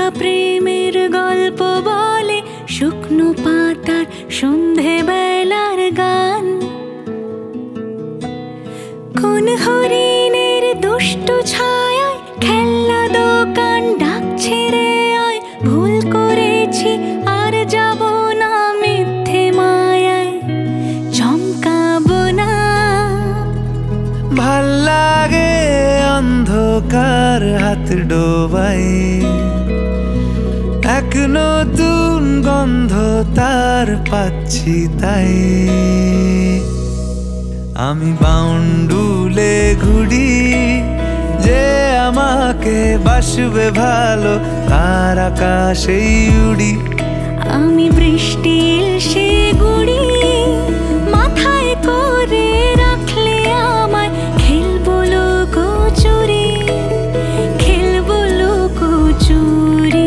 প্রেমের গল্প বলে, শুকনো পাতার সন্ধেবেলার গান। কোন হরিণের দুষ্টু ছায়ায় খেলনা দোকান ডাকছে রে আয়, ভুল করেছি আর যাব না মিথ্যে মায়ায়, চমকাবো না। ভাল লাগে অন্ধকার হাত ডোবাই, এক নতুন গন্ধ তার পাচ্ছি তাই। আমি বাউন্ডুলে ঘুরি, যে আমাকে বাসবে ভালো তার আকাশেই উড়ি। আমি বৃষ্টির সে গুড়ি, মাথায় করে রাখলে আমায়, খেলবো লুকোচুরি, খেলবো লুকোচুরি।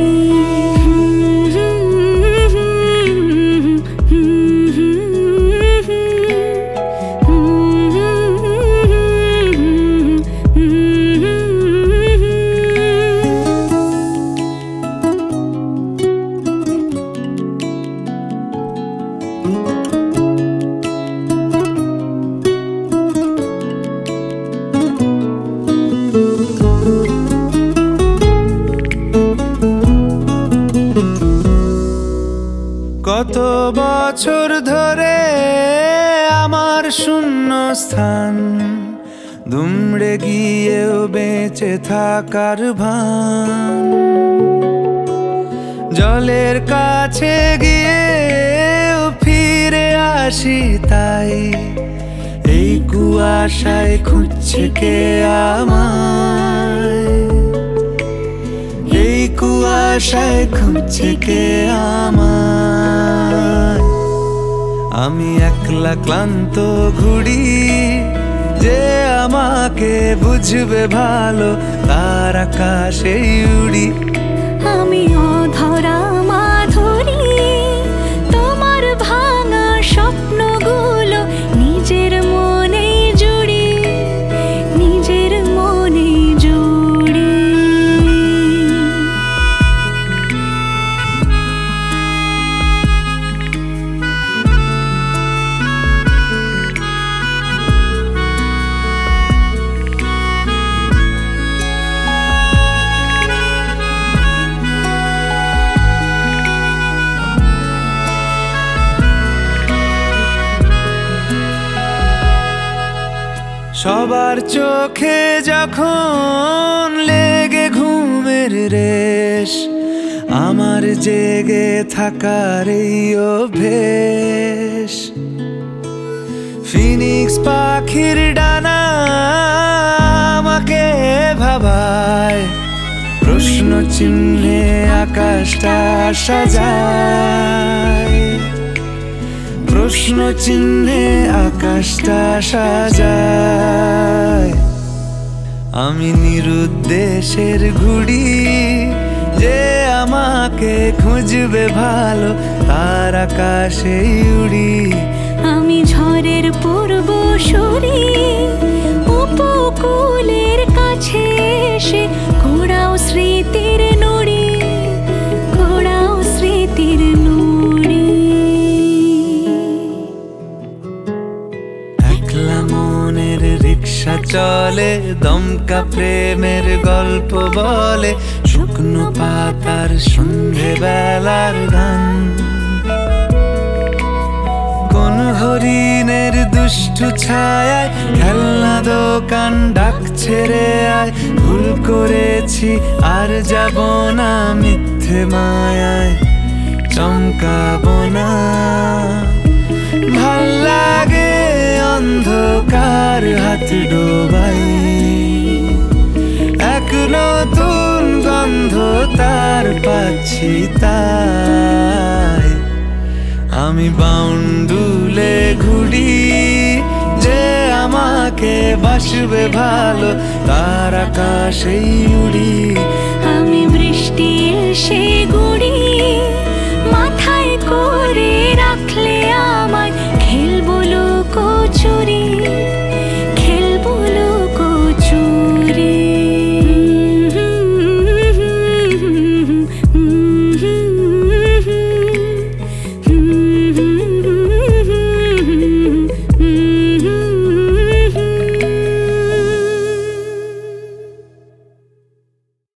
কত বছর ধরে আমার শূন্য স্থান, দুমড়ে গিয়েও বেঁচে থাকার ভান। জলের কাছে গিয়েও ফিরে আসি তাই, এই কুয়াশায় খুঁজছে কে আমায়, এই কুয়াশায় খুঁজছে কে আমায়। আমি একলা ক্লান্ত ঘুরি, যে আমাকে বুঝবে ভালো তার আকাশেই উড়ি। আমি অধরা মাধুরী, তোমার ভাঙা স্বপ্নগুলো নিজের মনে জুড়ি, নিজের মনে জুড়ি। সবার চোখে যখন লেগে ঘুমের রেশ, আমার জেগে থাকার এই অভ্যেস। ফিনিক্স পাখির ডানা আমাকে ভাবায়, প্রশ্ন চিহ্নে আকাশটা সাজায়, প্রশ্ন চিহ্নে আকাশটা সাজায়। আমি নিরুদ্দেশের ঘুড়ি, যে আমাকে খুঁজবে ভালো তার আকাশেই উড়ি। আমি ঝড়ের পূর্বসূরি, উপকূলের কাছে এসে ঘোড়াও স্মৃতির নুড়ি, ঘোড়াও স্মৃতির নুড়ি। একলা মনের রিক্সা চলে, দমকা প্রেমের গল্প বলে, শুকনো পাতার সন্ধেবেলার গান। কোন হরিণের দুষ্টু ছায়ায় খেলনা দোকান ডাকছে রে আয়, ভুল করেছি আর যাব না মিথ্যে মায়ায়, চমকাবো না। ভাল লাগে অন্ধকার হাত ডোবাই, এক নতুন গন্ধ তার পাচ্ছি তাই। আমি বাউন্ডুলে ঘুরি, যে আমাকে বাসবে ভালো তার আকাশেই উড়ি। আমি বৃষ্টির সে